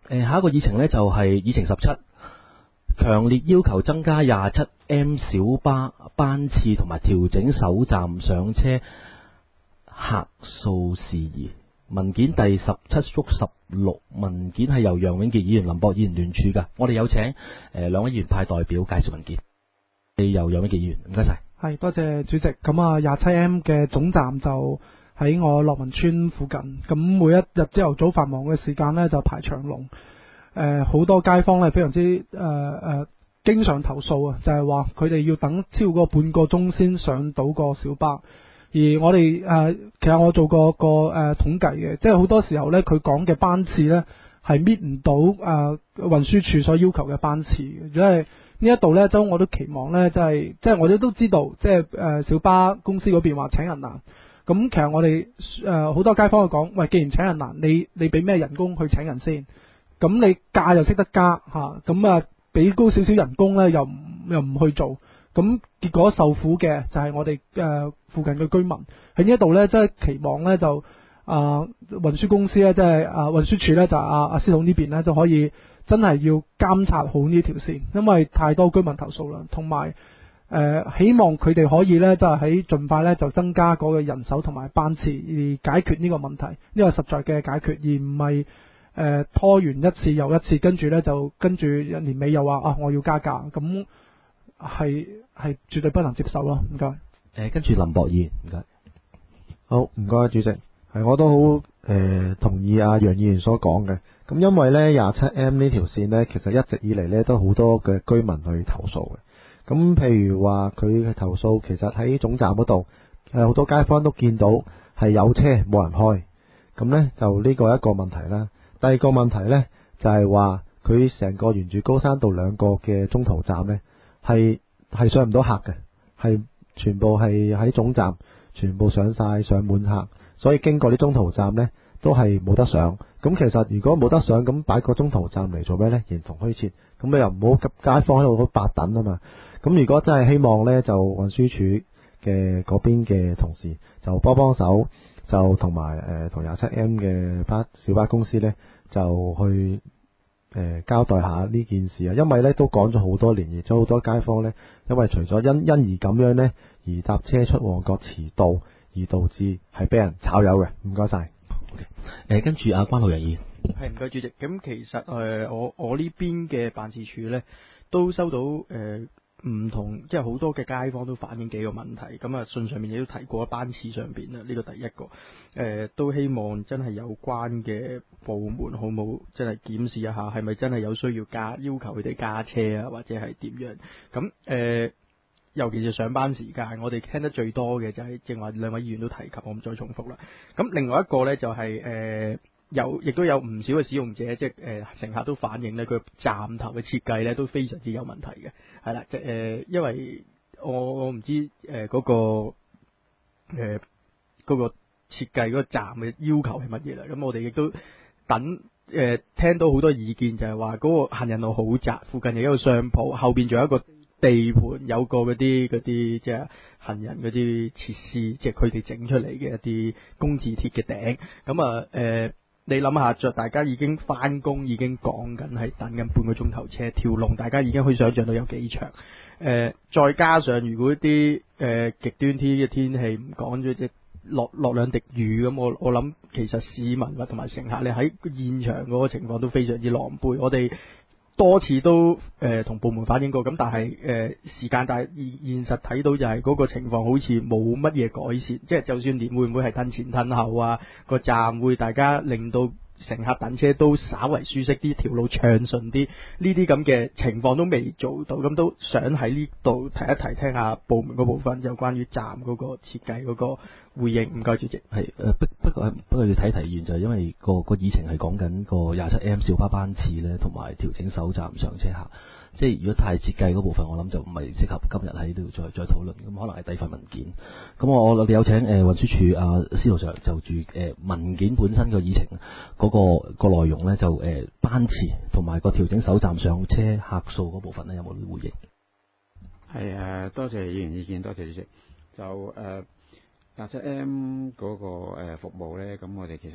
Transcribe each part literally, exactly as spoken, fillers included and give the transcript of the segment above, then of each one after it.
誒，下一個議程呢，就係議程十七，強烈要求增加廿七 M 小巴班次同埋調整首站上車客數事宜。文件第十七覆十六，文件係由楊永傑議員、林博議員聯署㗎。我哋有請誒兩位議員派代表介紹文件。係由楊永傑議員，唔該晒。 係，多謝主席。咁啊，廿七 M 嘅總站就喺我樂民村附近。咁每一日朝頭早繁忙嘅時間呢，就排長龍。誒、呃，好多街坊呢，非常之誒誒、呃呃，經常投訴啊，就係話佢哋要等超過半個鐘先上到個小巴。而我哋誒、呃，其實我做過個誒、呃、統計嘅，即係好多時候呢，佢講嘅班次呢係搣唔到誒運輸署所要求嘅班次嘅。如果係呢一度呢，都我都期望呢，即係即係我哋都知道，即係誒、呃、小巴公司嗰邊話請人難。咁其實我哋誒好多街坊去講，喂，既然請人難，你你俾咩人工去請人先？咁你價又識得加嚇，咁啊俾高少少人工呢，又唔又唔去做。咁結果受苦嘅就係我哋誒、呃、附近嘅居民喺呢一度呢，即係期望呢，就啊、呃、運輸公司呢，即係啊運輸署呢，就阿阿司統呢邊呢，就可以真係要監察好呢條線，因為太多居民投訴啦，同埋誒希望佢哋可以呢，就係喺盡快呢，就增加嗰個人手同埋班次，而解決呢個問題，呢個實在嘅解決，而唔係誒拖完一次又一次，跟住呢，就跟住年尾又話啊我要加價咁。係係絕對不能接受咯，唔該。誒、 呃，跟住林博議員，唔該。 好，唔該主席。係我都好誒同意阿楊議員所講嘅。咁因為呢廿七 M 呢條線呢，其實一直以嚟呢都好多嘅居民去投訴嘅。咁譬如話佢嘅投訴，其實喺總站嗰度，誒好多街坊都見到係有車冇人開。咁呢就呢個一個問題啦。第二個問題呢，就係話佢成個沿住高山道兩個嘅中途站呢。係係上唔到客嘅，係全部係喺總站，全部上晒上滿客，所以經過啲中途站呢，都係冇得上。咁其實如果冇得上，咁擺個中途站嚟做咩呢？形同虛設。咁你又唔好急街坊喺度好白等啊嘛。咁如果真係希望呢，就運輸署嘅嗰邊嘅同事就幫幫手，就同埋誒同廿七 M 嘅巴小巴公司呢，就去。誒、呃，交代下呢件事啊，因為咧都講咗好多年，而咗好多街坊咧，因為除咗因因而咁樣咧，而搭車出旺角遲到，而導致係俾人炒魷嘅。唔該晒。誒、 okay. 呃，跟住阿關浩仁議員， 係唔該主席。咁其實誒、呃，我我呢邊嘅辦事處咧，都收到誒。呃唔同即係好多嘅街坊都反映幾個問題，咁啊信上面亦都提過班次上邊啦，呢、這個第一個，誒、呃、都希望真係有關嘅部門好冇真係檢視一下，係咪真係有需要加要求佢哋加車啊，或者係點樣？咁誒、呃，尤其是上班時間，我哋聽得最多嘅就係正話兩位議員都提及，我唔再重複啦。咁另外一個呢，就係、是、誒。呃有，亦都有唔少嘅使用者，即係誒、呃、乘客都反映咧，佢站頭嘅設計咧都非常之有問題嘅，係啦，即係誒，因為我我唔知誒嗰、呃嗰個誒嗰、呃嗰個設計嗰個站嘅要求係乜嘢啦，咁我哋亦都等誒、呃、聽到好多意見，就係話嗰個行人路好窄，附近有一個商鋪，後邊仲有一個地盤，有個嗰啲嗰啲即係行人嗰啲設施，即係佢哋整出嚟嘅一啲工字鐵嘅頂，咁啊誒。呃你諗下，着大家已經翻工，已經講緊係等緊半個鐘頭車，條龍大家已經可以想象到有幾長。誒、呃，再加上如果啲誒極端啲嘅天氣唔講咗，即落落兩滴雨咁，我我諗其實市民或同埋乘客咧喺現場嗰個情況都非常之狼狽。我哋多次都誒同、呃、部門反映過，咁但係誒、呃、時間，但係現實睇到就係嗰個情況好似冇乜嘢改善，即係就算連會唔會係褪前褪後啊，個站會大家令到乘客等車都稍為舒適啲，條路暢順啲，呢啲咁嘅情況都未做到，咁都想喺呢度提一提，聽下部門嗰部分有關於站嗰個設計嗰個回應。唔該主席。 係誒，不不過不過要睇提議，就係因為個個議程係講緊個廿七 M 小巴班次咧，同埋調整首站上車客。即係如果太設計嗰部分，我諗就唔係適合今日喺度再再討論，咁可能係第二份文件。咁我我哋有請誒、呃、運輸署啊司徒上就住誒、呃、文件本身個議程嗰、那個個內容咧，就誒、呃、班次同埋個調整首站上車客數嗰部分咧，有冇回應？ 係誒、呃，多謝議員意見，多謝主席。就誒廿七 M 嗰個誒服務咧，咁我哋其實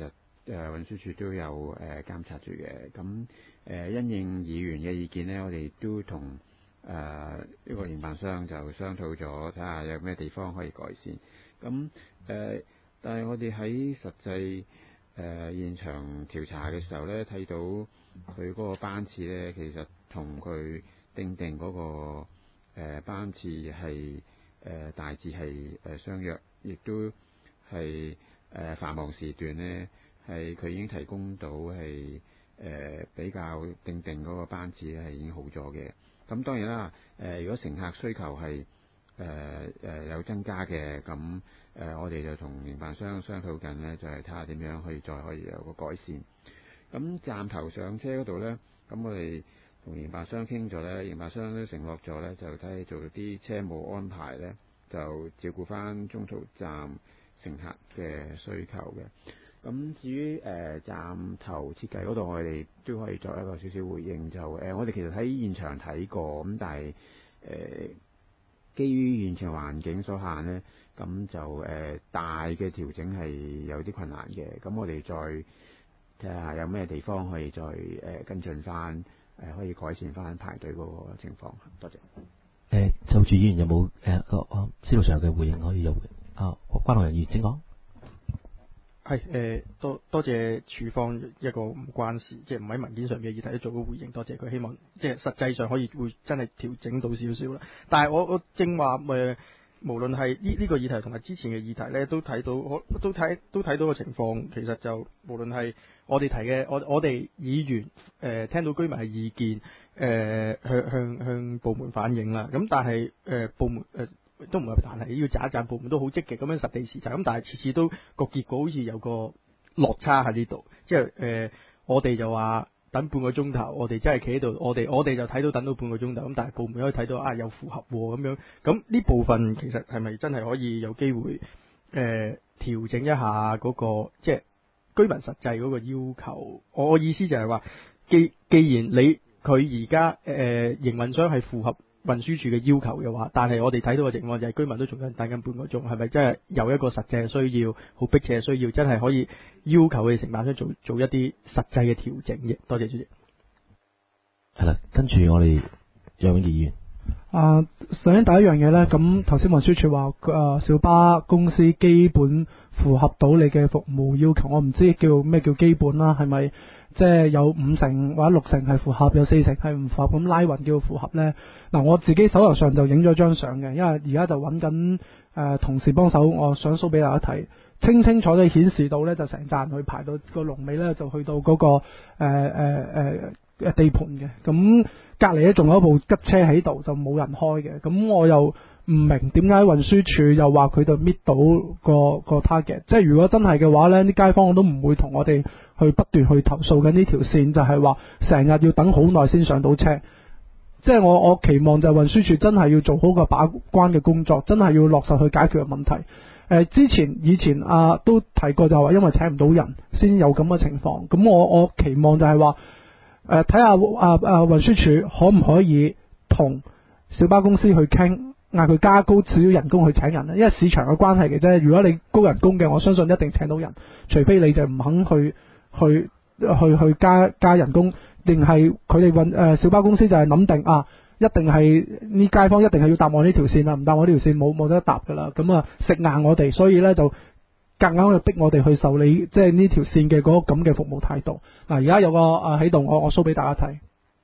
誒運輸署都有誒監察住嘅。咁誒因應議員嘅意見咧，我哋都同誒呢個營辦商就商討咗，睇下有咩地方可以改善。咁誒，但係我哋喺實際誒現場調查嘅時候咧，睇到佢嗰個班次咧，其實同佢定定嗰個誒班次係誒大致係誒相約，亦都係誒繁忙時段咧，係佢已經提供到係誒比較定定嗰個班次係已經好咗嘅。咁當然啦，誒如果乘客需求係誒誒有增加嘅，咁誒、呃、我哋就同營辦商商討緊咧，就係睇下點樣可以再可以有個改善。咁站頭上車嗰度咧，咁我哋同營辦商傾咗咧，營辦商都承諾咗咧，就睇下做啲車務安排咧，就照顧翻中途站乘客嘅需求嘅。咁至於誒、呃、站頭設計嗰度，我哋都可以作一個少少回應，就誒、呃、我哋其實喺現場睇過，咁但係誒、呃、基於現場環境所限咧，咁就誒、呃、大嘅調整係有啲困難嘅。咁我哋再睇下有咩地方可以再誒、呃、跟進翻，誒、呃、可以改善翻排隊嗰個情況。多謝。誒、 呃、就住議員有冇誒個啊司徒上嘅回應可以有啊？關學仁議員請講。 係誒、呃，多多謝處方一個唔關事，即係唔喺文件上嘅議題都做咗回應，多謝佢，希望即係實際上可以會真係調整到少少啦。但係我我正話誒，無論係呢呢個議題同埋之前嘅議題咧，都睇到我都睇都睇到個情況，其實就無論係我哋提嘅，我我哋議員誒、呃、聽到居民嘅意見，誒、呃、向向向部門反映啦。咁但係誒、呃、部門誒。呃都唔係，但係要讚一讚部門都好積極咁樣實地視察，咁但係次次都個結果好似有個落差喺呢度，即係誒、呃、我哋就話等半個鐘頭，我哋真係企喺度，我哋我哋就睇到等到半個鐘頭，咁但係部門可以睇到啊又符合咁樣，咁呢部分其實係咪真係可以有機會誒調、呃、整一下嗰、那個即係居民實際嗰個要求？我意思就係話，既既然你佢而家誒營運商係符合運輸署嘅要求嘅話，但係我哋睇到嘅情況就係居民都仲緊等緊半個鐘，係咪真係有一個實際嘅需要，好迫切嘅需要，真係可以要求佢哋承辦商做做一啲實際嘅調整嘅？多謝主席。 係啦，跟住我哋楊永傑議員。 啊，首先第一樣嘢呢，咁頭先運輸署話誒小巴公司基本符合到你嘅服務要求，我唔知叫咩叫基本啦，係咪？即係有五成或者六成係符合，有四成係唔符合，咁拉勻叫符合呢？嗱，我自己手頭上就影咗張相嘅，因為而家就揾緊誒同事幫手，我想 show 俾大家睇，清清楚楚顯示到呢，就成站去排到個龍尾呢，就去到嗰、那個誒誒誒誒地盤嘅，咁隔離呢仲有一部吉車喺度，就冇人開嘅，咁我又唔明點解運輸署又話佢就搣到個個 target， 即係如果真係嘅話呢，啲街坊我都唔會同我哋去不斷去投訴緊呢條線，就係話成日要等好耐先上到車。即係我我期望就係運輸署真係要做好個把關嘅工作，真係要落實去解決嘅問題。誒、呃，之前以前啊都提過就係話因為請唔到人先有咁嘅情況，咁我我期望就係話誒睇下啊啊運輸署可唔可以同小巴公司去傾，嗌佢加高少少人工去請人咧，因為市場嘅關係嘅啫。如果你高人工嘅，我相信一定請到人，除非你就唔肯去去去去加加人工，定係佢哋運誒小巴公司就係諗定啊，一定係呢街坊一定係要搭我呢條線啦，唔搭我呢條線冇冇得搭噶啦，咁啊食硬我哋，所以咧就夾硬去逼我哋去受理即係呢條線嘅嗰咁嘅服務態度。嗱，而家有個啊喺度，我我 show 俾大家睇。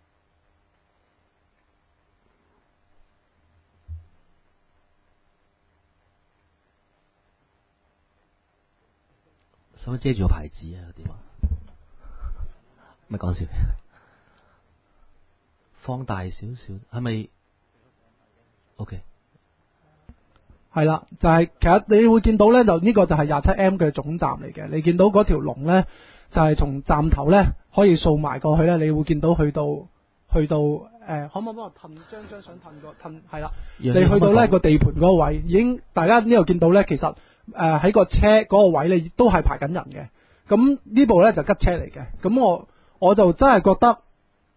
使唔使遮住個牌子啊？點啊？咪講笑，放大少少，係咪 ？OK， 係啦，就係、是、其實你會見到咧，就呢個就係廿七 M 嘅總站嚟嘅。你見到嗰條龍咧，就係、是、從站頭咧可以掃埋過去咧，你會見到去到去到誒、呃，可唔可以幫我褪張張相褪個褪？係啦，你去到咧個地盤嗰個位，已經大家呢度見到咧，其實。誒喺、呃、個車嗰個位咧，都係排緊人嘅。咁呢部咧就吉車嚟嘅。咁我我就真係覺得，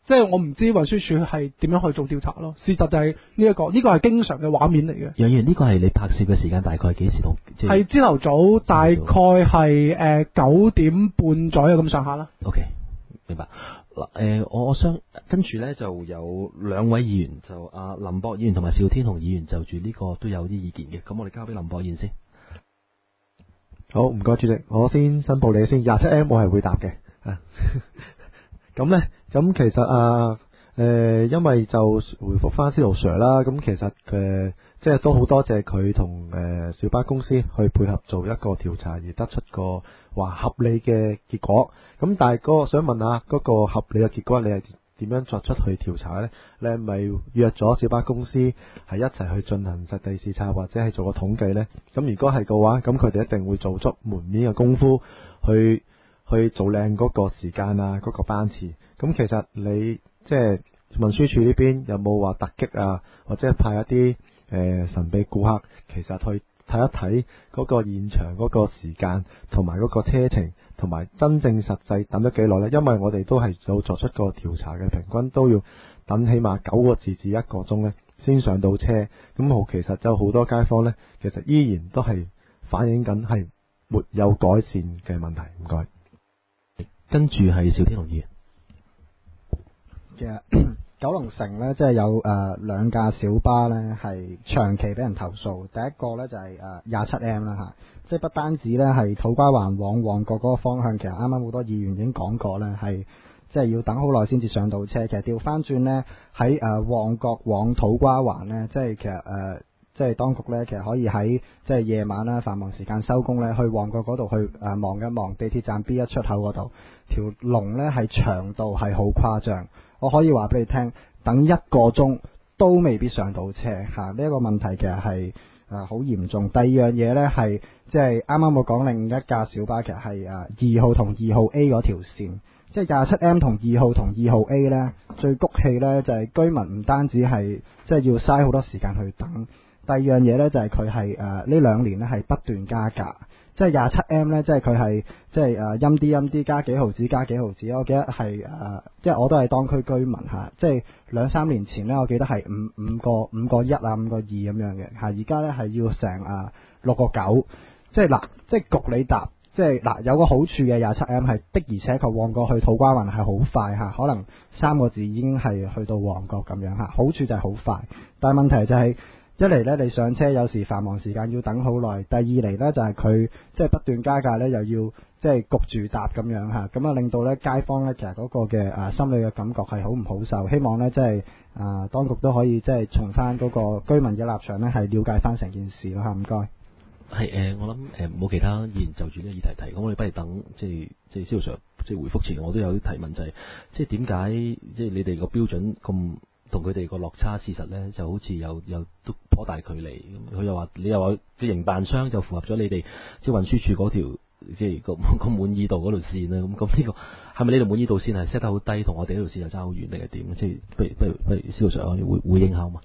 即係我唔知運輸署係點樣去做調查咯。事實就係呢一個，呢個係經常嘅畫面嚟嘅。 楊議員，呢個係你拍攝嘅時間大概係幾時同？ 係朝頭早，大概係誒九點半左右咁上下啦。 OK，明白。嗱，誒，我我想跟住咧就有兩位議員，就阿林博議員同埋邵天虹議員就住呢個都有啲意見嘅。咁我哋交俾林博議員先。 好，唔該主席，我先申報你先，廿七 M 我係會答嘅。啊，咁咧，咁其實啊，誒、呃，因為就回覆翻司徒 Sir 啦，咁其實誒、呃，即係都好多謝佢同誒小巴公司去配合做一個調查，而得出個話合理嘅結果。咁但係嗰個想問下，嗰、嗰個合理嘅結果，你係點樣作出去調查呢？你係咪約咗小巴公司係一齊去進行實地視察，或者係做個統計呢？咁如果係嘅話，咁佢哋一定會做足門面嘅功夫去。去做靚嗰個時間啊，嗰、嗰個班次。咁其實你即係運輸署呢邊有冇話突擊啊，或者係派一啲誒、呃、神秘顧客，其實去睇一睇嗰個現場嗰個時間，同埋嗰個車程，同埋真正實際等咗幾耐呢？因為我哋都係有作出個調查嘅，平均都要等起碼九個字至一個鐘呢先上到車。咁好，其實就好多街坊呢，其實依然都係反映緊係沒有改善嘅問題。唔該。 跟住係邵天虹議員。 其實九龍城呢，即係有誒兩架小巴呢係長期俾人投訴。第一個呢就係誒廿七 M 啦嚇，即係不單止呢係土瓜灣往旺角嗰個方向，其實啱啱好多議員已經講過呢係即係要等好耐先至上到車。其實調翻轉呢，喺誒旺角往土瓜灣呢，即係其實誒。呃即係當局咧，其實可以喺即係夜晚啦、繁忙時間收工咧，去旺角嗰度去誒望一望地鐵站 B 一出口嗰度條龍咧，係長度係好誇張。我可以話俾你聽，等一個鐘都未必上到車嚇。呢一個問題其實係誒好嚴重。第二樣嘢咧係即係啱啱我講另一架小巴，其實係誒二號同二號 A 嗰條線，即係廿七 M 同二號同二號 A 咧，最谷氣咧就係居民唔單止係即係要嘥好多時間去等。第二樣嘢呢，就係佢係誒呢兩年呢係不斷加價，即係廿七 M 呢，即係佢係即係誒陰啲陰啲加幾毫子加幾毫子。我記得係誒、呃，即係我都係當區居民嚇，即係兩三年前呢，我記得係五五個五個一啊五個二咁樣嘅嚇，而家呢係要成誒六個九，即係嗱，即係焗你搭，即係嗱有個好處嘅廿七 M 係的而且確旺角去土瓜灣係好快嚇，可能三個字已經係去到旺角咁樣嚇，好處就係好快，但係問題就係、是。一嚟呢，你上車有時繁忙時間要等好耐；第二嚟呢，就係佢即係不斷加價呢，又要即係焗住搭咁樣嚇，咁啊令到呢街坊呢，其實嗰個嘅啊心理嘅感覺係好唔好受。希望呢，即係啊當局都可以即係從翻嗰個居民嘅立場呢，係了解翻成件事咯嚇。唔該。 係誒、呃，我諗誒冇其他議員就住呢個議題提，咁我哋不如等即係即係司徒 Sir即係回覆前，我都有啲提問就係、是、即係點解即係你哋個標準咁？同佢哋個落差，事實呢就好似有有都頗大距離。佢又話，你又話啲營辦商就符合咗你哋即係運輸署嗰條即係個個滿意度嗰條線咧。咁咁呢個係咪你哋滿意度線係 set 得好低，同我哋呢條線又爭好遠定係點？即係不如不如不如司徒 Sir可以回回應下嘛？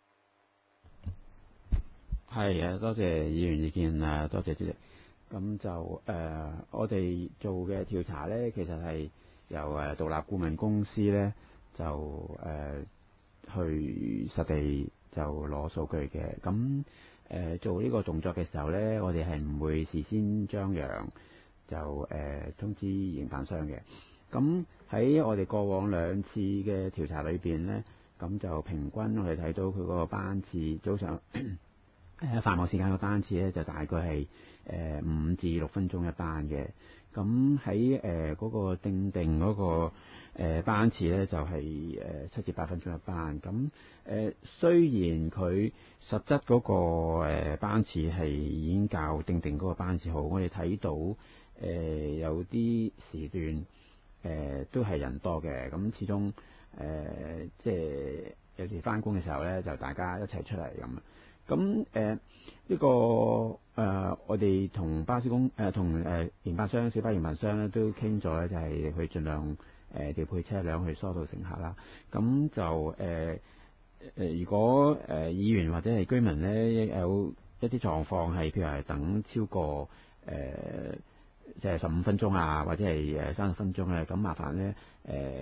係啊，多謝議員意見啊，多謝主席。咁就誒、呃，我哋做嘅調查呢，其實係由誒獨立顧問公司呢，就誒。呃去實地就攞數據嘅，咁誒、呃、做呢個動作嘅時候呢，我哋係唔會事先張揚，就誒、呃、通知營辦商嘅。咁喺我哋過往兩次嘅調查裏邊呢，咁就平均我哋睇到佢嗰個班次早上誒繁忙時間嘅班次呢，就大概係誒五至六分鐘一班嘅。咁喺誒嗰個定定嗰、嗰個。誒、呃、班次咧就係誒七至八分鐘一班，咁誒、呃、雖然佢實質嗰、那個、呃、班次係已經較定定嗰個班次好，我哋睇到誒、呃、有啲時段誒、呃、都係人多嘅，咁始終誒、呃、即係有時翻工嘅時候咧，就大家一齊出嚟咁，咁誒呢個誒、呃、我哋同巴士公誒同誒營辦商、小巴營辦商咧都傾咗咧，就係去盡量。誒、呃、調配車輛去疏導乘客啦，咁就誒誒、呃，如果誒、呃、議員或者係居民咧有一啲狀況係譬如係等超過誒即係十五分鐘啊，或者係誒三十分鐘咧，咁麻煩咧誒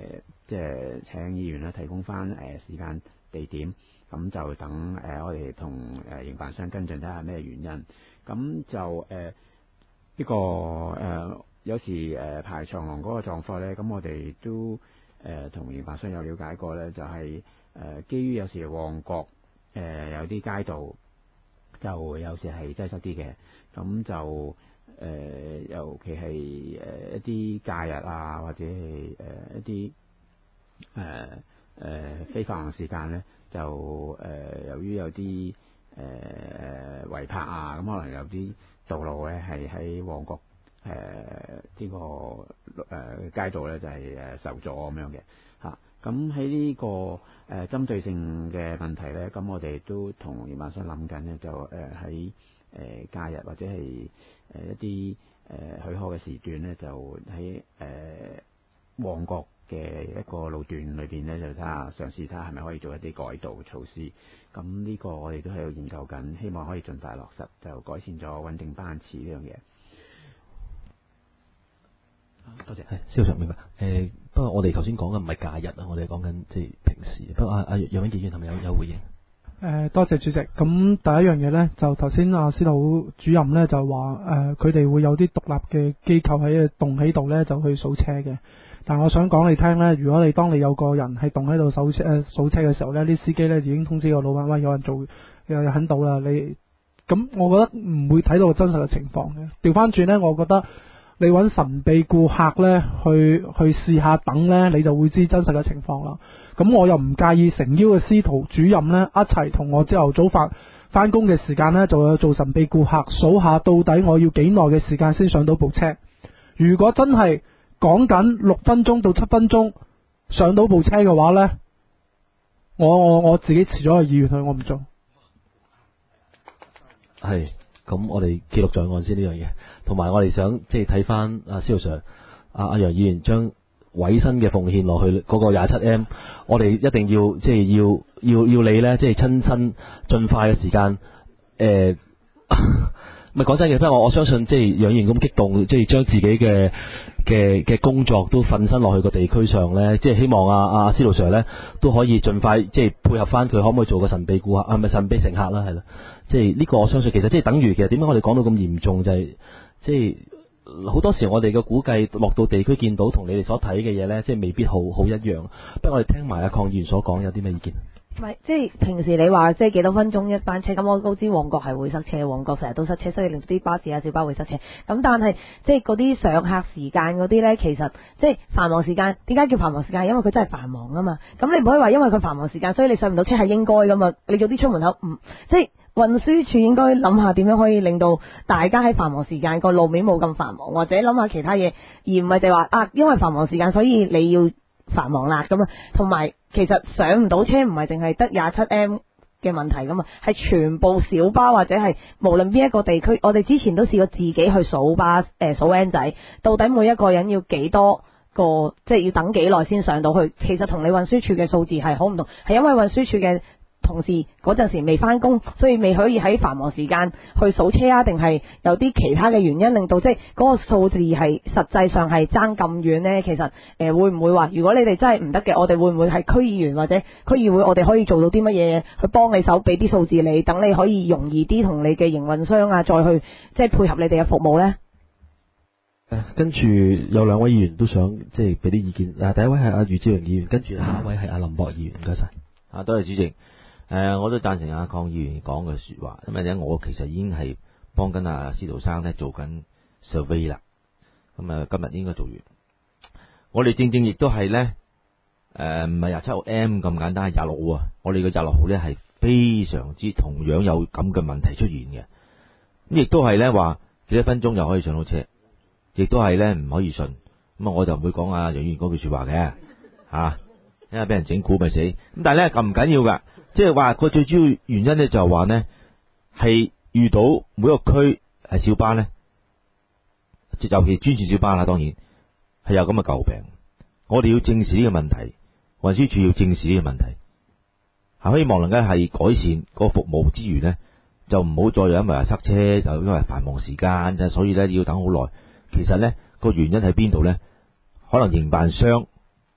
即係請議員咧提供翻誒、呃、時間地點，咁就等誒、呃、我哋同誒營辦商跟進睇下咩原因。咁就誒呢、呃這個誒、呃、有時誒、呃、排長龍嗰個狀況咧，咁我哋都誒同營辦商有了解過咧，就係、是、誒、呃、基於有時旺角誒、呃、有啲街道就有時係擠塞啲嘅，咁就誒、呃、尤其係誒一啲假日啊，或者係誒一啲誒誒非繁忙時間咧，就誒、呃、由於有啲誒誒違泊啊，咁可能有啲道路咧係喺旺角誒呢個誒、呃、街道咧就係、是、誒受阻咁樣嘅嚇。咁喺呢個誒、呃、針對性嘅問題咧，咁我哋都同營辦商諗緊咧，就誒喺誒假日或者係誒一啲誒、呃、許可嘅時段咧，就喺誒、呃、旺角嘅一個路段裏邊咧，就睇下嘗試睇下係咪可以做一啲改道措施。咁呢個我哋都喺度研究緊，希望可以盡快落實，就改善咗穩定班次呢樣嘢。 多謝，係司徒 Sir 明白。誒、呃，不過我哋頭先講嘅唔係假日啊，我哋講緊即係平時。不過阿阿楊永傑議員係咪有有回應？ 誒、呃，多謝主席。咁第一樣嘢呢，就頭先阿司徒主任呢就話誒，佢、呃、哋會有啲獨立嘅機構喺度棟喺度呢，就去數車嘅。但我想講你聽呢，如果你當你有個人係棟喺度數車誒數車嘅時候呢，啲司機呢已經通知個老闆，喂，有人做有人肯到啦。你咁，我覺得唔會睇到真實嘅情況嘅。調翻轉呢，我覺得。你揾神秘顧客呢去去試下等呢，你就會知真實嘅情況啦。咁我又唔介意誠邀嘅司徒主任呢一齊同我朝頭早發翻工嘅時間呢，就有做神秘顧客數下到底我要幾耐嘅時間先上到部車。如果真係講緊六分鐘到七分鐘上到部車嘅話呢，我我我自己辭咗個議員去，我唔做。 係。咁我哋記錄在案先呢樣嘢，同埋我哋想即係睇翻阿司徒 Sir、阿阿楊議員將委身嘅奉獻落去嗰個廿七 M， 我哋一定要即係要要要你咧，即係親身盡快嘅時間誒，咪講真嘅，即係我我相信即係楊議員咁激動，即係將自己嘅嘅嘅工作都瞓身落去個地區上咧，即係希望阿阿司徒 Sir 咧都可以盡快即係配合翻佢，可唔可以做個神秘顧客啊？咪神秘乘客啦，係啦。即係呢個我相信其實即係等於其實點解我哋講到咁嚴重就係、是、即係好多時我哋嘅估計落到地區見到同你哋所睇嘅嘢咧，即係未必好好一樣。不過我哋聽埋阿鄺議員所講有啲咩意見？ 唔係，即係平時你話即係幾多分鐘一班車，咁我都知旺角係會塞車，旺角成日都塞車，所以令啲巴士啊、小巴會塞車。咁但係即係嗰啲上客時間嗰啲呢，其實即係繁忙時間。點解叫繁忙時間？因為佢真係繁忙啊嘛。咁你唔可以話因為佢繁忙時間，所以你上唔到車係應該噶嘛。你早啲出門口，唔即係運輸署應該諗下點樣可以令到大家喺繁忙時間個路面冇咁繁忙，或者諗下其他嘢，而唔係就係話啊，因為繁忙時間所以你要繁忙啦咁啊，同埋。其實上唔到車唔係淨係得廿七 M 嘅問題噶嘛，係全部小巴或者係無論邊一個地區，我哋之前都試過自己去數巴誒數 N 仔，到底每一個人要幾多個，即係要等幾耐先上到去。其實同你運輸署嘅數字係好唔同，係因為運輸署嘅同事嗰陣時未翻工，所以未可以喺繁忙時間去數車啊，定係有啲其他嘅原因令到即係嗰個數字係實際上係爭咁遠呢？其實誒、呃、會唔會話，如果你哋真係唔得嘅，我哋會唔會係區議員或者區議會，我哋可以做到啲乜嘢去幫你手，俾啲數字你，等你可以容易啲同你嘅營運商啊，再去即係配合你哋嘅服務呢？ 跟住有兩位議員都想即係俾啲意見。嗱，第一位係阿余志榮議員，跟住下一位係阿林博議員。唔該晒。 啊，多謝主席。誒、呃，我都贊成阿鄺議員講嘅説話，因為咧，我其實已經係幫緊阿司徒生咧做緊 survey 啦。咁、嗯、啊，今日應該做完。我哋正正亦都係咧，誒唔係廿七號 M 咁簡單，係廿六號啊。我哋嘅廿六號咧係非常之同樣有咁嘅問題出現嘅。咁亦都係咧話幾多分鐘就可以上到車，亦都係咧唔可以順。咁啊，我就唔會講阿楊議員嗰句説話嘅嚇，因為俾人整蠱咪死。咁但係咧咁唔緊要㗎。即係話，佢最主要原因咧就係話呢係遇到每一個區係小巴呢，尤其專線小巴啦，當然係有咁嘅詬病。我哋要正視呢個問題，運輸署要正視呢個問題，係希望能夠係改善個服務之餘呢，就唔好再因為話塞車，就因為繁忙時間，所以呢要等好耐。其實呢個原因喺邊度呢？可能營辦商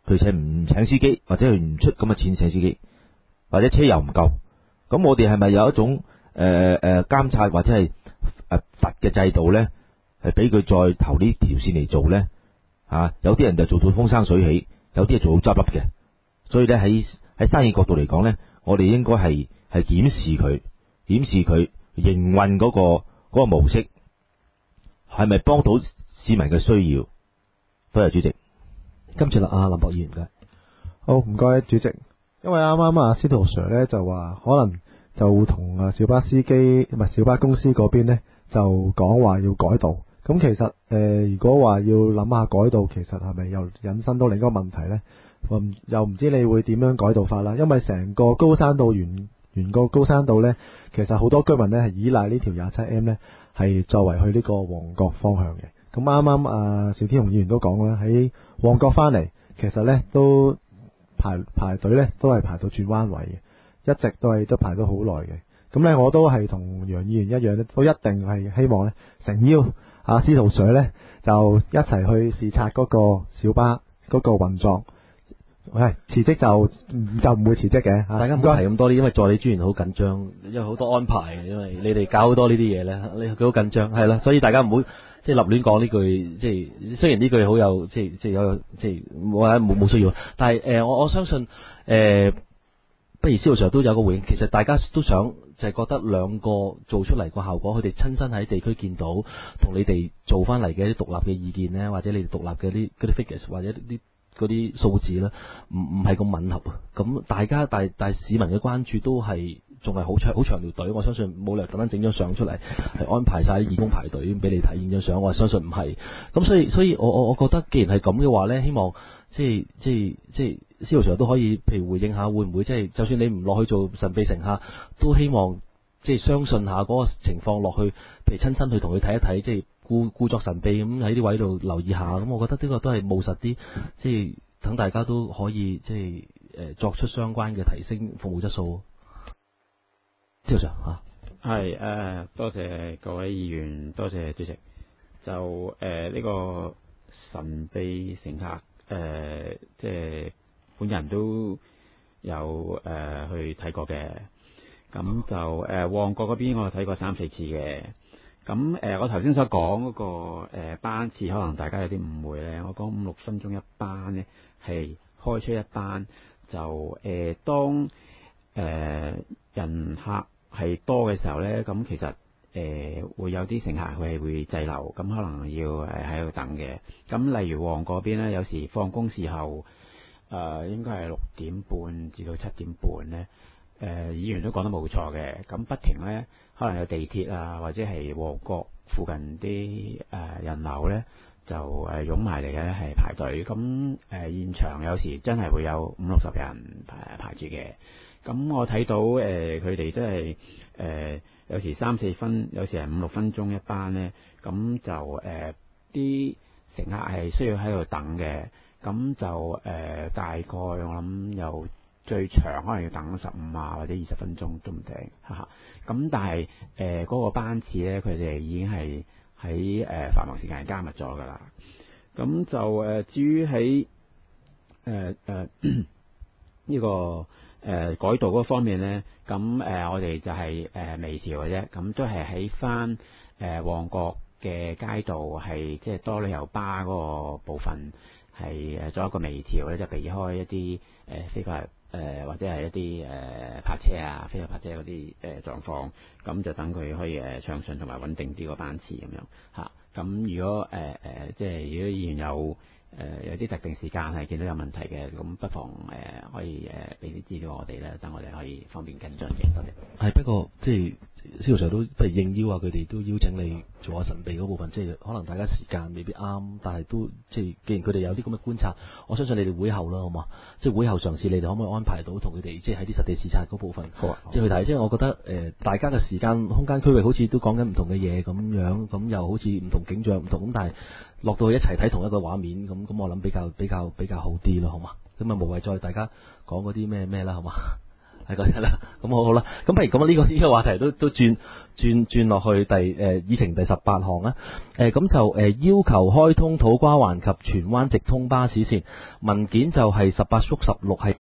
佢請唔請司機，或者佢唔出咁嘅錢請司機，或者車又唔夠，咁我哋係咪有一種誒誒監察或者係誒罰嘅制度咧？係俾佢再投呢條線嚟做咧？吓、啊，有啲人就做到風生水起，有啲係做到執笠嘅。所以咧喺喺生意角度嚟講咧，我哋應該係係檢視佢，檢視佢營運嗰個嗰個模式係咪幫到市民嘅需要。多謝主席。 跟住啦，阿林博議員嘅。 好，唔該主席。因為啱啱啊司徒 Sir 咧就話可能就同啊小巴司機唔係小巴公司嗰邊咧就講話要改道。咁其實誒、呃，如果話要諗下改道，其實係咪又引申到另一個問題咧？嗯、又唔知你會點樣改道法啦？因為成個高山道沿沿個高山道咧，其實好多居民咧係依賴呢條廿七 M 咧係作為去呢個旺角方向嘅。咁啱啱啊邵天雄議員都講啦，喺旺角翻嚟，其實咧都排排隊咧都係排到轉彎位嘅，一直都係都排咗好耐嘅。咁咧我都係同楊議員一樣咧，都一定係希望咧誠邀啊司徒 Sir 咧就一齊去視察嗰個小巴嗰個運作。喂，辭職就就唔會辭職嘅， 大家唔好提咁多啲，因為助理專員好緊張，因為好多安排嘅，因為你哋搞好多呢啲嘢咧，你佢好緊張，係啦，所以大家唔好即係立亂講呢句，即係雖然呢句好有即係即係有即係冇冇冇需要，但係誒、呃、我我相信誒、呃，不如司徒 Sir 都有個回應，其實大家都想就係覺得兩個做出嚟個效果，佢哋親身喺地區見到，同你哋做翻嚟嘅一啲獨立嘅意見咧，或者你哋獨立嘅啲嗰啲 figures 或者啲。嗰啲數字咧，唔唔係咁吻合啊！咁大家但但市民嘅關注都係仲係好長好長條隊，我相信冇理由特登整張相出嚟，係安排晒啲義工排隊俾你睇影張相，我相信唔係。咁所以所以我我我覺得，既然係咁嘅話咧，希望即係即係即係司徒 Sir都可以，譬如回應下，會唔會即係就算你唔落去做神秘乘客，都希望即係相信下嗰個情況落去，譬如親身去同佢睇一睇，即係。故故作神秘咁喺啲位度留意下，咁我覺得呢個都係務實啲，即係等大家都可以即係誒作出相關嘅提升服務質素。司徒 Sir 嚇， 係誒，多謝各位議員，多謝主席。就誒呢、呃這個神秘乘客誒、呃，即係本人都有誒、呃、去睇過嘅。咁就誒、呃、旺角嗰邊我睇過三四次嘅。咁誒、呃，我頭先所講嗰個誒、呃、班次，可能大家有啲誤會咧。我講五六分鐘一班咧，係開出一班，就誒、呃、當誒、呃、人客係多嘅時候咧，咁其實誒、呃、會有啲乘客佢係會滯留，咁可能要誒喺度等嘅。咁例如旺角嗰邊咧，有時放工時候誒、呃、應該係六點半至到七點半咧。誒、呃、議員都講得冇錯嘅，咁不停咧，可能有地鐵啊，或者係旺角附近啲誒、呃、人流咧，就誒湧埋嚟嘅係排隊。咁誒、呃、現場有時真係會有五六十人排排住嘅。咁我睇到誒佢哋都係誒有時三四分，有時係五六分鐘一班咧。咁就誒啲、呃、乘客係需要喺度等嘅。咁就誒、呃、大概我諗有。最長可能要等十五啊或者二十分鐘都唔定，哈哈。咁但係誒嗰個班次咧，佢哋已經係喺誒繁忙時間加密咗噶啦。咁就誒、呃、至於喺誒誒呢個誒、呃、改道嗰方面咧，咁誒、呃、我哋就係誒微調嘅啫。咁都係喺翻誒旺角嘅街道係即係多旅遊巴嗰個部分係誒做一個微調咧，就避開一啲誒、呃、非法。誒、呃、或者係一啲誒、呃、泊車啊、非法泊車嗰啲誒狀況，咁就等佢可以誒暢順同埋穩定啲個班次咁樣嚇。咁、啊、如果誒誒、呃呃、即係如果議員有誒、呃、有啲特定時間係見到有問題嘅，咁不妨誒、呃、可以誒俾啲資料我哋咧，等我哋可以方便跟進嘅。多謝。 係不過即係司徒 Sir 都不如應邀啊，佢哋都邀請你做下神秘嗰部分，即係可能大家時間未必啱，但係都即係既然佢哋有啲咁嘅觀察，我相信你哋會後啦，好嘛？即係會後嘗試，你哋可唔可以安排到同佢哋即係喺啲實地視察嗰部分， 好啊， 即係去睇。即係我覺得誒、呃，大家嘅時間空間區域好似都講緊唔同嘅嘢咁樣，咁又好似唔同景象唔同，咁但係落到去一齊睇同一個畫面，咁咁我諗比較比較比較好啲咯，好嘛？咁啊無謂再大家講嗰啲咩咩啦，好嘛？ 係嗰啲啦，咁好好啦。咁不如咁啊，呢個呢個話題都都轉轉轉落去第誒議程第十八項啦。誒咁就誒要求開通土瓜灣及荃灣直通巴士線，文件就係十八縮十六係。